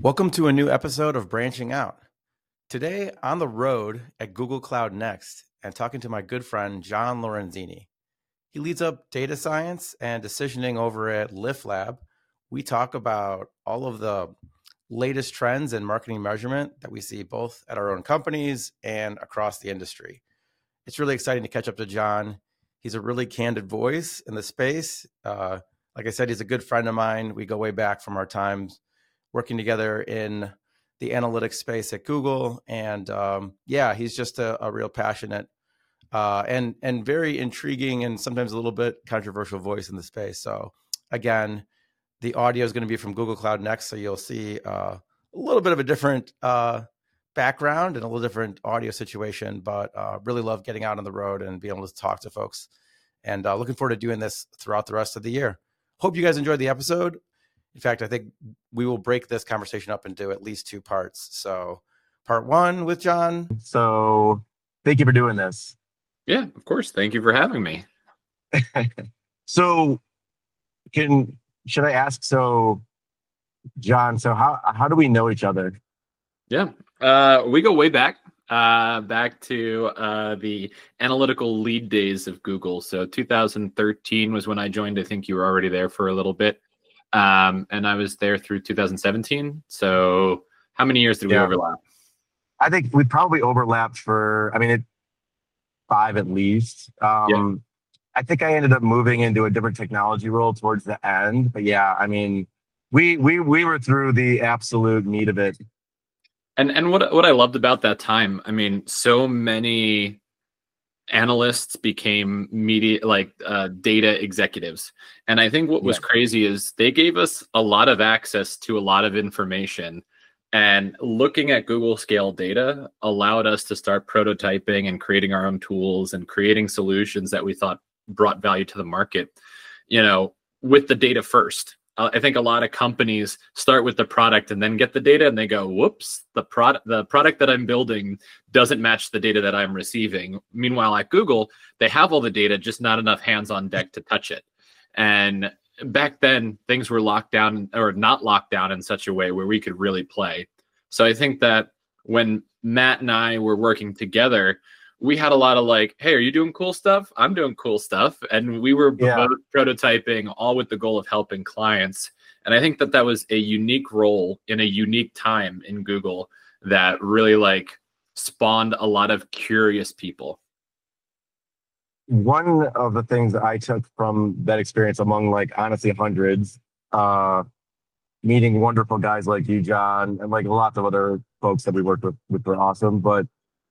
Welcome to a new episode of Branching Out. Today, on the road at Google Cloud Next and talking to my good friend, John Lorenzini. He leads up data science and decisioning over at Lift Lab. We talk about all of the latest trends in marketing measurement that we see both at our own companies and across the industry. It's really exciting to catch up to John. He's a really candid voice in the space. Like I said, he's a good friend of mine. We go way back from our times working together in the analytics space at Google. And he's just a real passionate and very intriguing and sometimes a little bit controversial voice in the space. So again, the audio is going to be from Google Cloud Next. So you'll see a little bit of a different background and a little different audio situation, but really love getting out on the road and being able to talk to folks. And looking forward to doing this throughout the rest of the year. Hope you guys enjoyed the episode. In fact, I think we will break this conversation up into at least two parts. So part one with John. So thank you for doing this. Yeah, of course. Thank you for having me. So should I ask, John, how do we know each other? Yeah, we go way back to the analytical lead days of Google. So 2013 was when I joined. I think you were already there for a little bit. And I was there through 2017. So how many years did we overlap? I think we probably overlapped for, 5 at least. I think I ended up moving into a different technology role towards the end. But we were through the absolute meat of it. And what I loved about that time, so many analysts became data executives. And I think what was crazy is they gave us a lot of access to a lot of information, and looking at Google scale data allowed us to start prototyping and creating our own tools and creating solutions that we thought brought value to the market, with the data first. I think a lot of companies start with the product and then get the data and they go, whoops, the product that I'm building doesn't match the data that I'm receiving. Meanwhile, at Google, they have all the data, just not enough hands on deck to touch it. And back then, things were locked down or not locked down in such a way where we could really play. So I think that when Matt and I were working together, we had a lot of hey, are you doing cool stuff? I'm doing cool stuff. And we were both prototyping, all with the goal of helping clients. And I think that was a unique role in a unique time in Google that really spawned a lot of curious people. One of the things that I took from that experience, among honestly hundreds, meeting wonderful guys like you, John, and lots of other folks that we worked with were awesome. But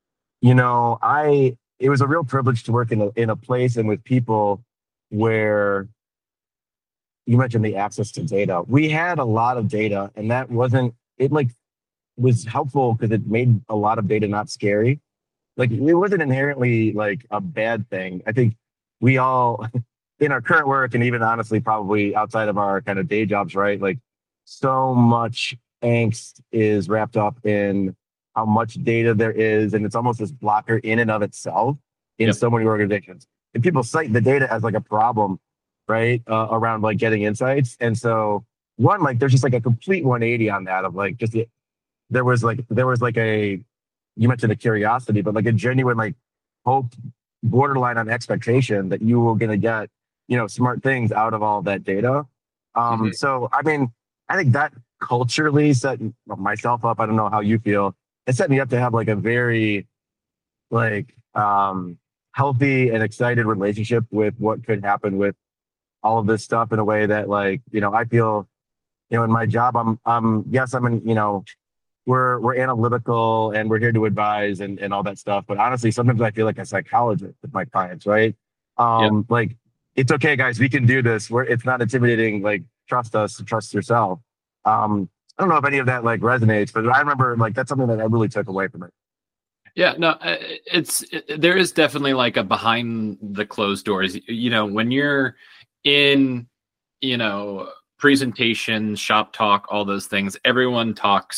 it was a real privilege to work in a place and with people where you mentioned the access to data. We had a lot of data, and that was helpful because it made a lot of data not scary. It wasn't inherently a bad thing. I think we all in our current work, and even honestly, probably outside of our kind of day jobs, right? So much angst is wrapped up in how much data there is, and it's almost this blocker in and of itself in so many organizations. And people cite the data as a problem, right? Around getting insights. And so there's just a complete 180 on that of there was you mentioned a curiosity, but a genuine hope, borderline on expectation that you were going to get, smart things out of all that data. So, I think that culturally set myself up. I don't know how you feel. It set me up to have a very healthy and excited relationship with what could happen with all of this stuff in a way that I feel, in my job, we're analytical and we're here to advise and all that stuff. But honestly, sometimes I feel like a psychologist with my clients, right? It's okay, guys, we can do this. It's not intimidating. Trust us, trust yourself. I don't know if any of that resonates, but I remember that's something that I really took away from it. Yeah, no, there is definitely a behind the closed doors. When you're in, presentation, shop talk, all those things, everyone talks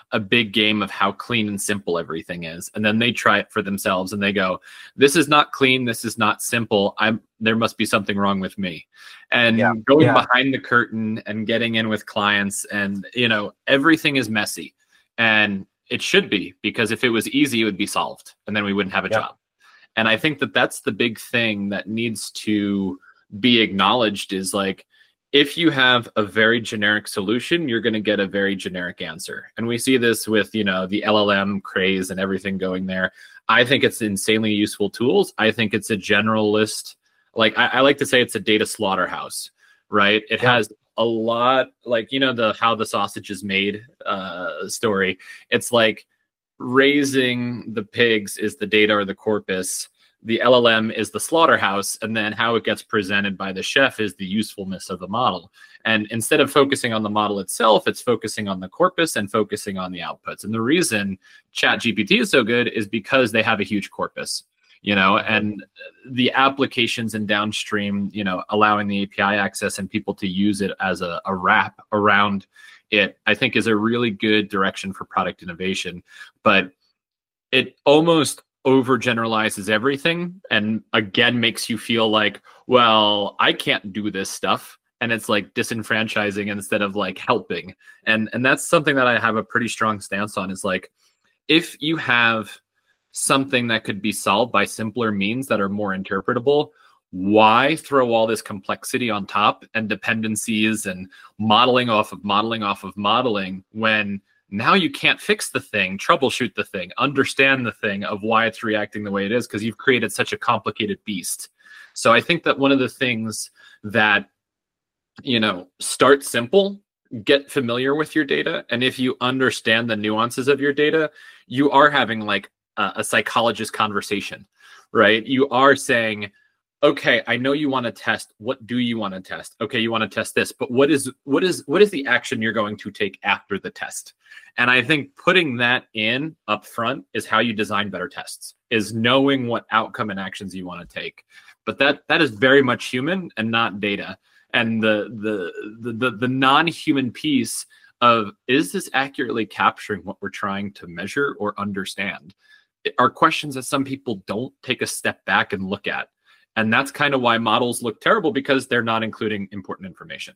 a big game of how clean and simple everything is. And then they try it for themselves and they go, this is not clean. This is not simple. There must be something wrong with me. And going behind the curtain and getting in with clients and, everything is messy, and it should be, because if it was easy, it would be solved and then we wouldn't have a job. And I think that that's the big thing that needs to be acknowledged is like, if you have a very generic solution, you're going to get a very generic answer. And we see this with, the LLM craze and everything going there. I think it's insanely useful tools. I think it's a generalist. Like I like to say it's a data slaughterhouse, right? It has a lot, like, the how the sausage is made story. It's like raising the pigs is the data or the corpus. The LLM is the slaughterhouse, and then how it gets presented by the chef is the usefulness of the model. And instead of focusing on the model itself, it's focusing on the corpus and focusing on the outputs. And the reason ChatGPT is so good is because they have a huge corpus, and the applications and downstream, allowing the API access and people to use it as a wrap around it, I think is a really good direction for product innovation. But it almost overgeneralizes everything and again makes you feel like, well, I can't do this stuff, and it's like disenfranchising instead of like helping. And that's something that I have a pretty strong stance on, is like, if you have something that could be solved by simpler means that are more interpretable, why throw all this complexity on top and dependencies and modeling off of modeling when now you can't fix the thing, troubleshoot the thing, understand the thing of why it's reacting the way it is, because you've created such a complicated beast. So I think that one of the things that, start simple, get familiar with your data. And if you understand the nuances of your data, you are having like a psychologist conversation, right? You are saying, okay, I know you want to test. What do you want to test? Okay, you want to test this, but what is the action you're going to take after the test? And I think putting that in up front is how you design better tests, is knowing what outcome and actions you want to take. But that is very much human and not data. And the non-human piece of, is this accurately capturing what we're trying to measure or understand, are questions that some people don't take a step back and look at. And that's kind of why models look terrible, because they're not including important information.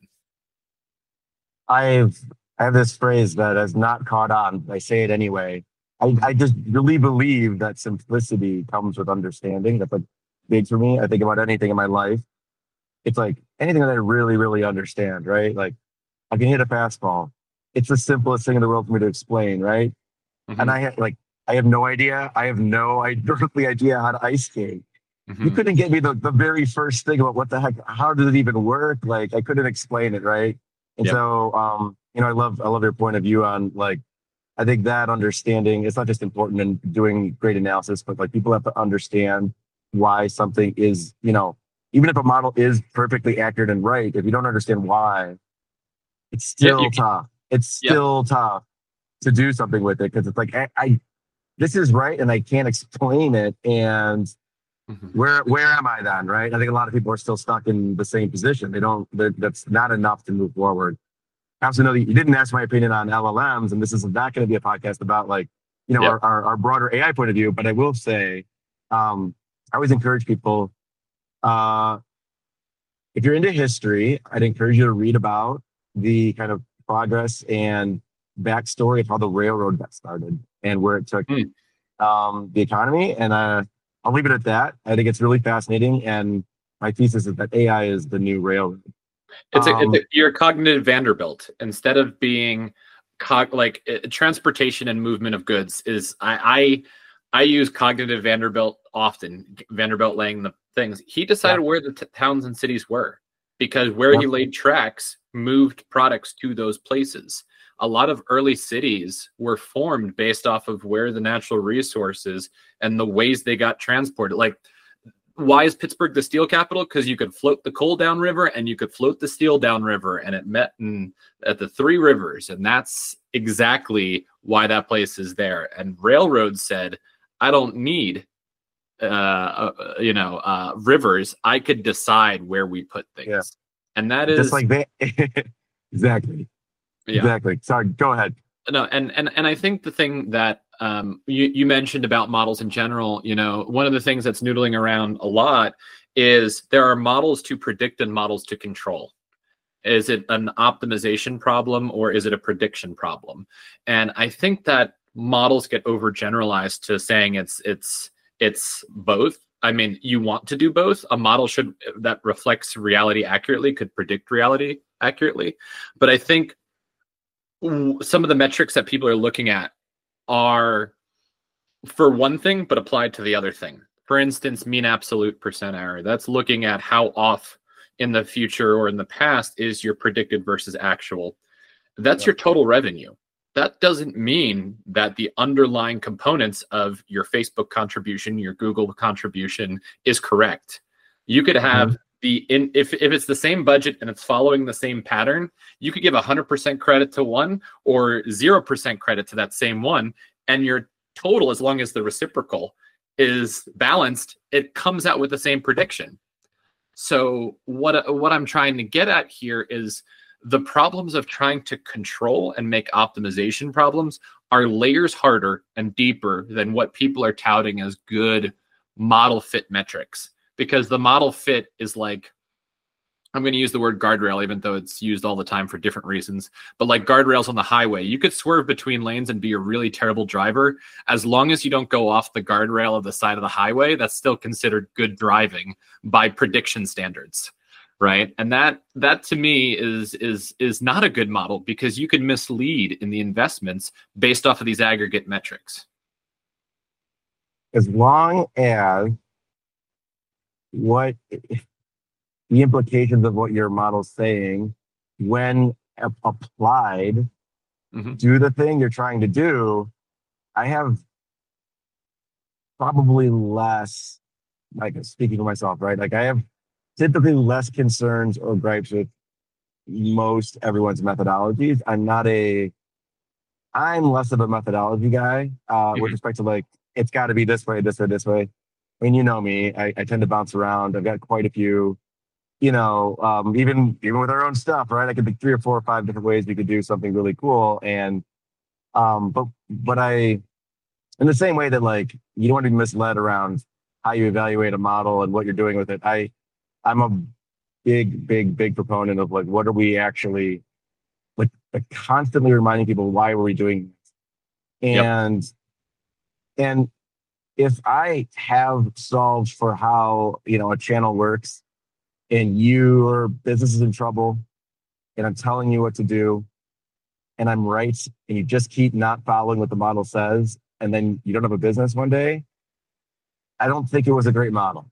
I have this phrase that has not caught on. I say it anyway. I just really believe that simplicity comes with understanding. That's like big for me. I think about anything in my life. It's like anything that I really, really understand, right? Like I can hit a fastball. It's the simplest thing in the world for me to explain, right? Mm-hmm. And I have no idea. I have no earthly idea how to ice skate. Mm-hmm. You couldn't get me the very first thing about what the heck, how does it even work? Like I couldn't explain it, right? And so, I love your point of view on like, I think that understanding is not just important in doing great analysis, but like people have to understand why something is, even if a model is perfectly accurate and right, if you don't understand why, it's still tough. It's still tough to do something with it, because it's like, this is right and I can't explain it. And where am I then, right? I think a lot of people are still stuck in the same position. That's not enough to move forward. I also know that you didn't ask my opinion on LLMs, and this is not going to be a podcast about like, our broader AI point of view. But I will say, I always encourage people, if you're into history, I'd encourage you to read about the kind of progress and backstory of how the railroad got started and where it took the economy. And I'll leave it at that. I think it's really fascinating. And my thesis is that AI is the new railroad. You're cognitive Vanderbilt. Instead of being transportation and movement of goods is, I use cognitive Vanderbilt often. Vanderbilt laying the things. He decided where the towns and cities were, because where he laid tracks moved products to those places. A lot of early cities were formed based off of where the natural resources and the ways they got transported. Like, why is Pittsburgh the steel capital? Because you could float the coal downriver and you could float the steel downriver, and it met at the Three Rivers. And that's exactly why that place is there. And railroads said, I don't need, rivers. I could decide where we put things. Yeah. And that is just like that. Exactly. Yeah. Exactly. Sorry, go ahead. No, and I think the thing that you mentioned about models in general, one of the things that's noodling around a lot is there are models to predict and models to control. Is it an optimization problem or is it a prediction problem? And I think that models get overgeneralized to saying it's both. I mean, you want to do both. A model that reflects reality accurately could predict reality accurately. But I think some of the metrics that people are looking at are for one thing, but applied to the other thing. For instance, mean absolute percent error. That's looking at how off in the future or in the past is your predicted versus actual. That's your total revenue. That doesn't mean that the underlying components of your Facebook contribution, your Google contribution is correct. You could have if it's the same budget and it's following the same pattern, you could give 100% credit to one or 0% credit to that same one, and your total, as long as the reciprocal is balanced, it comes out with the same prediction. So what I'm trying to get at here is the problems of trying to control and make optimization problems are layers harder and deeper than what people are touting as good model fit metrics. Because the model fit is like, I'm going to use the word guardrail, even though it's used all the time for different reasons. But like guardrails on the highway, you could swerve between lanes and be a really terrible driver. As long as you don't go off the guardrail of the side of the highway, that's still considered good driving by prediction standards, right? And that to me is not a good model, because you can mislead in the investments based off of these aggregate metrics. As long as the implications of what your model's saying, when applied, do the thing you're trying to do, I have probably less, like speaking for myself, right? Like I have typically less concerns or gripes with most everyone's methodologies. I'm less of a methodology guy with respect to like, it's got to be this way, this way, this way. I mean, you know me, I tend to bounce around. I've got quite a few, even with our own stuff, right? I could think 3 or 4 or 5 different ways we could do something really cool. And, but in the same way that like, you don't want to be misled around how you evaluate a model and what you're doing with it. I'm a big proponent of like, what are we actually like constantly reminding people, why were we doing this? And if I have solved for how, a channel works and your business is in trouble and I'm telling you what to do and I'm right, and you just keep not following what the model says, and then you don't have a business one day, I don't think it was a great model.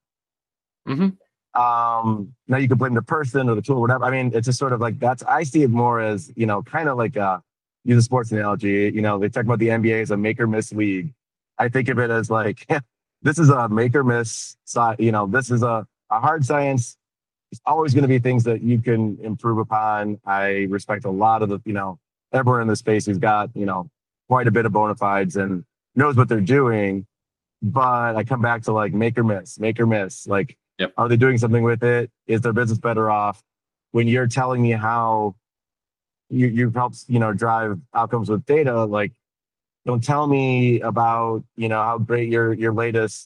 Now you can blame the person or the tool or whatever. I mean, it's just sort of like I see it more as, kind of like use a sports analogy. They talk about the NBA as a make or miss league. I think of it as like, this is a make or miss, this is a hard science. It's always going to be things that you can improve upon. I respect a lot of the, everyone in the space who's got, quite a bit of bona fides and knows what they're doing. But I come back to like make or miss. Like, are they doing something with it? Is their business better off? When you're telling me how you've helped, drive outcomes with data, like, don't tell me about, how great your latest,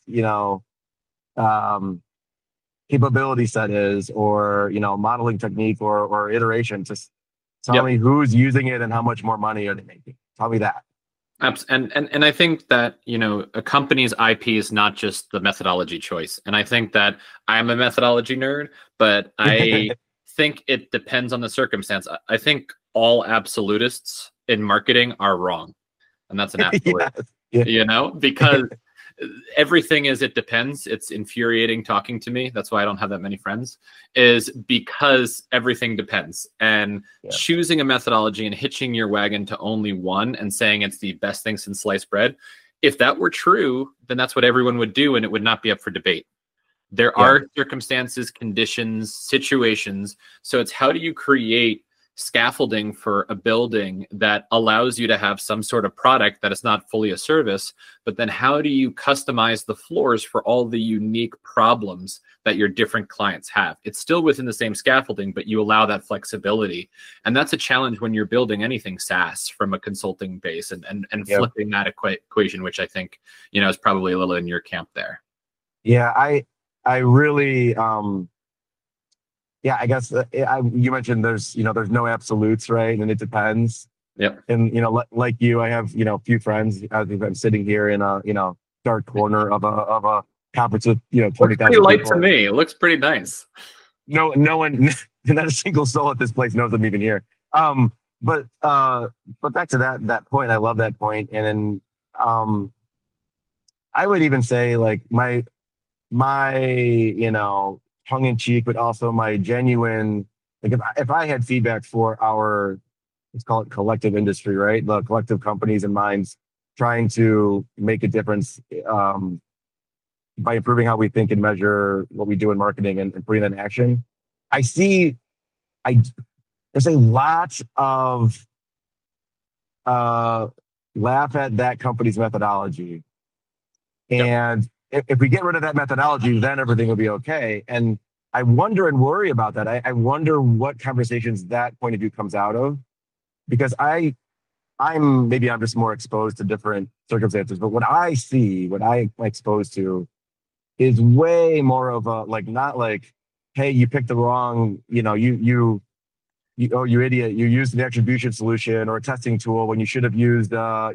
capability set is, or, modeling technique or iteration. Just tell me who's using it and how much more money are they making. Tell me that. And I think that, a company's IP is not just the methodology choice. And I think that I'm a methodology nerd, but I think it depends on the circumstance. I think all absolutists in marketing are wrong. And that's an absolute, because everything is, it depends. It's infuriating talking to me. That's why I don't have that many friends, is because everything depends. And choosing a methodology and hitching your wagon to only one and saying it's the best thing since sliced bread, if that were true, then that's what everyone would do, and it would not be up for debate. There are circumstances, conditions, situations. So it's how do you create scaffolding for a building that allows you to have some sort of product that is not fully a service, but then how do you customize the floors for all the unique problems that your different clients have? It's still within the same scaffolding, but you allow that flexibility. And that's a challenge when you're building anything SaaS from a consulting base, and flipping that equation, which I think, is probably a little in your camp there. Yeah, I really, I guess you mentioned there's no absolutes, right? And it depends. Yep. And, like you, I have, a few friends. I'm sitting here in a, dark corner of a conference with, 20,000 people. Light to me. It looks pretty nice. No one, not a single soul at this place knows I'm even here. But back to that point, I love that point. And then, I would even say like my, tongue in cheek, but also my genuine, like if I had feedback for our, let's call it collective industry, right? The collective companies and minds trying to make a difference by improving how we think and measure what we do in marketing and putting that in action. There's a lot of laugh at that company's methodology. And if we get rid of that methodology, then everything will be okay. And I wonder and worry about that. I wonder what conversations that point of view comes out of, because I'm just more exposed to different circumstances. But what I'm exposed to is way more of a, like, not like, hey, you picked the wrong, you idiot, you used an attribution solution or a testing tool when you should have used, a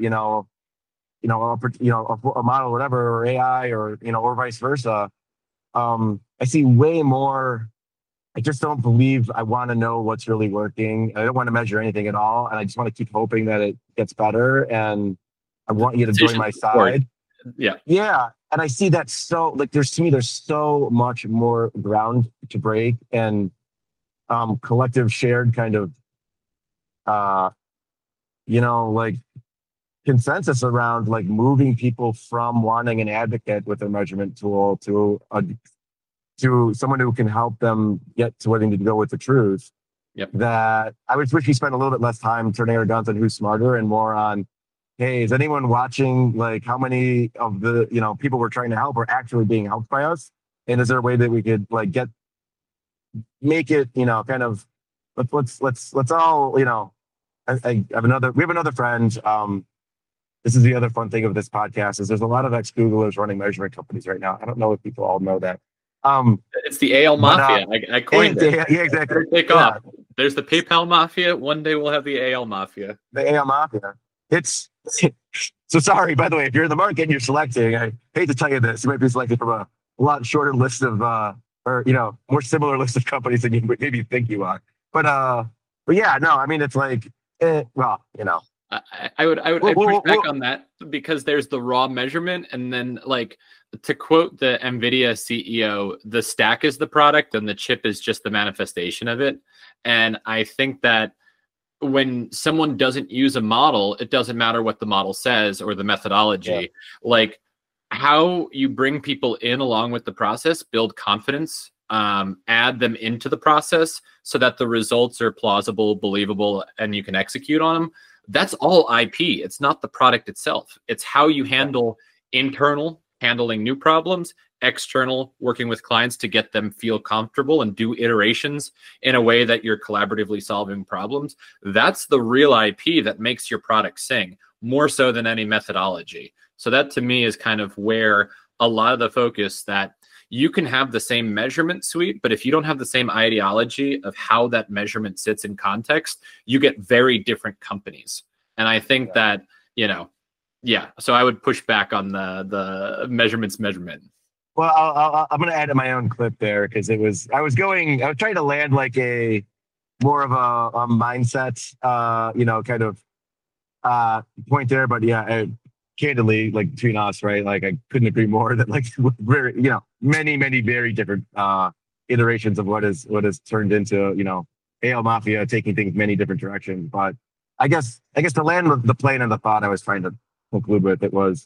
model or whatever, or AI, or vice versa. I see way more. I just don't believe I want to know what's really working. I don't want to measure anything at all, and I just want to keep hoping that it gets better. And I want you to join my side. Yeah. And I see that, so like there's so much more ground to break, and collective shared kind of like consensus around like moving people from wanting an advocate with a measurement tool to someone who can help them get to where they need to go with the truth. Yep. That I wish we spent a little bit less time turning our guns on who's smarter and more on, hey, is anyone watching, like how many of the people we're trying to help are actually being helped by us? And is there a way that we could like make it kind of let's all we have another friend. This is the other fun thing of this podcast, is there's a lot of ex-Googlers running measurement companies right now. I don't know if people all know that. It's the AL Mafia. I coined it. Yeah, exactly. Take off. There's the PayPal Mafia. One day we'll have the AL Mafia. The AL Mafia. It's so sorry, by the way, if you're in the market and you're selecting, I hate to tell you this, you might be selected from a lot shorter list of or more similar list of companies than you maybe think you are. But yeah, no, I mean, it's like, I would push back on that, because there's the raw measurement, and then, like, to quote the NVIDIA CEO, the stack is the product and the chip is just the manifestation of it. And I think that when someone doesn't use a model, it doesn't matter what the model says or the methodology. Yeah. Like, how you bring people in along with the process, build confidence, add them into the process so that the results are plausible, believable, and you can execute on them. That's all IP. It's not the product itself. It's how you handle internal, handling new problems, external, working with clients to get them feel comfortable and do iterations in a way that you're collaboratively solving problems. That's the real IP that makes your product sing, more so than any methodology. So that, to me, is kind of where a lot of the focus, that you can have the same measurement suite, but if you don't have the same ideology of how that measurement sits in context, you get very different companies. And I think that, so I would push back on the measurement. Well, I'm going to add my own clip there, because I was trying to land like a more of a mindset, kind of point there. But yeah, candidly, like between us, right? Like, I couldn't agree more that, like, very, many very different iterations of what is turned into, AL Mafia taking things many different directions. But I guess to land the plane and the thought I was trying to conclude with, it was,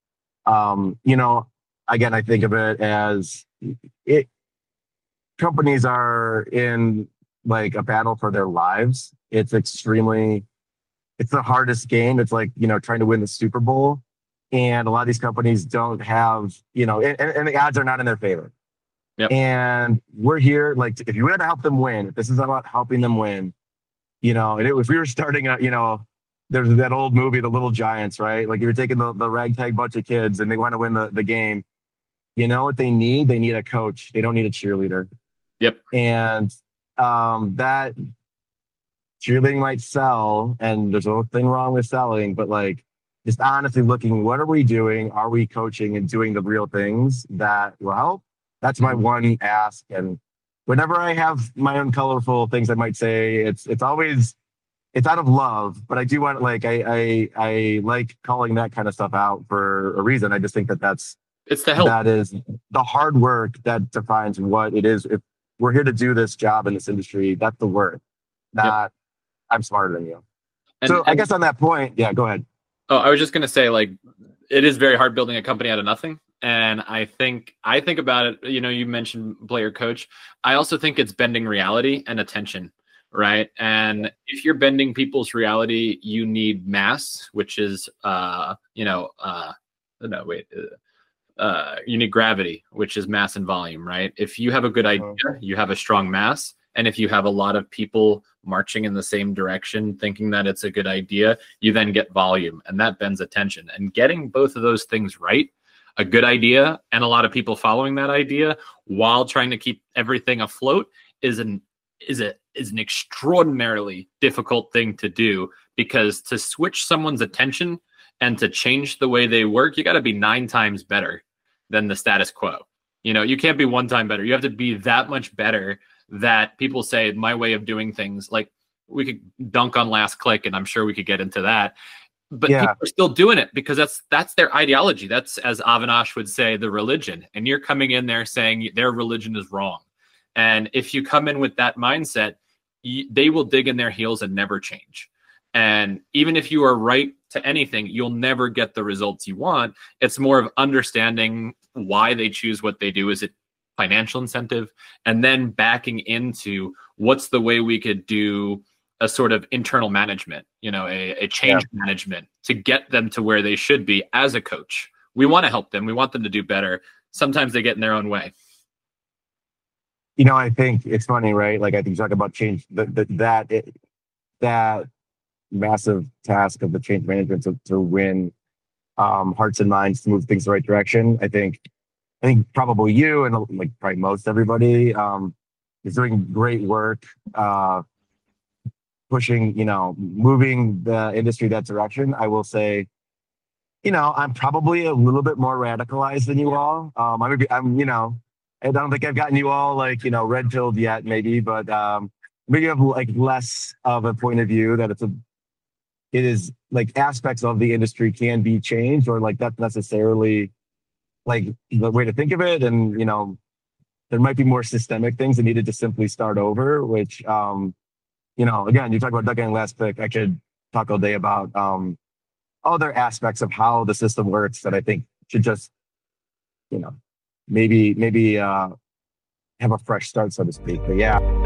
again, I think of it as companies are in like a battle for their lives. It's the hardest game. It's like, trying to win the Super Bowl. And a lot of these companies don't have, and the odds are not in their favor. Yep. And we're here, like, if you had to help them win, if this is about helping them win, if we were starting there's that old movie, The Little Giants, right? Like, you're taking the ragtag bunch of kids and they want to win the game. You know what they need? They need a coach. They don't need a cheerleader. Yep. And that cheerleading might sell, and there's nothing wrong with selling, but like, just honestly looking, what are we doing? Are we coaching and doing the real things that will help? That's my one ask. And whenever I have my own colorful things, I might say it's out of love, but I do want, like, I like calling that kind of stuff out for a reason. I just think it's the help. That is the hard work that defines what it is. If we're here to do this job in this industry, that's the work. Not I'm smarter than you. So I guess on that point, yeah, go ahead. Oh, I was just going to say, like, it is very hard building a company out of nothing. And I think about it, you mentioned player coach. I also think it's bending reality and attention, right? And if you're bending people's reality, you need mass, which is, you need gravity, which is mass and volume, right? If you have a good idea, you have a strong mass. And if you have a lot of people marching in the same direction, thinking that it's a good idea, you then get volume, and that bends attention. And getting both of those things right, a good idea and a lot of people following that idea while trying to keep everything afloat, is an extraordinarily difficult thing to do, because to switch someone's attention and to change the way they work, you got to be 9 times better than the status quo. You can't be 1 time better. You have to be that much better that people say, my way of doing things, like, we could dunk on last click, and I'm sure we could get into that, but people are still doing it because that's their ideology. That's, as Avinash would say, the religion. And you're coming in there saying their religion is wrong. And if you come in with that mindset, they will dig in their heels and never change. And even if you are right to anything, you'll never get the results you want. It's more of understanding why they choose what they do. Is it financial incentive? And then backing into what's the way we could do a sort of internal management, a change management to get them to where they should be as a coach. We want to help them. We want them to do better. Sometimes they get in their own way. I think it's funny, right? Like, I think you talk about change, that massive task of the change management to win hearts and minds, to move things the right direction. I think probably you and, like, probably most everybody is doing great work, pushing, moving the industry that direction. I will say, I'm probably a little bit more radicalized than you all. I don't think I've gotten you all, like, red pilled yet, maybe, but maybe you have, like, less of a point of view that it is like aspects of the industry can be changed, or like that's necessarily like the way to think of it. And, there might be more systemic things that needed to simply start over, which, again, you talk about dunking last pick. I could talk all day about other aspects of how the system works that I think should just, maybe have a fresh start, so to speak. But yeah.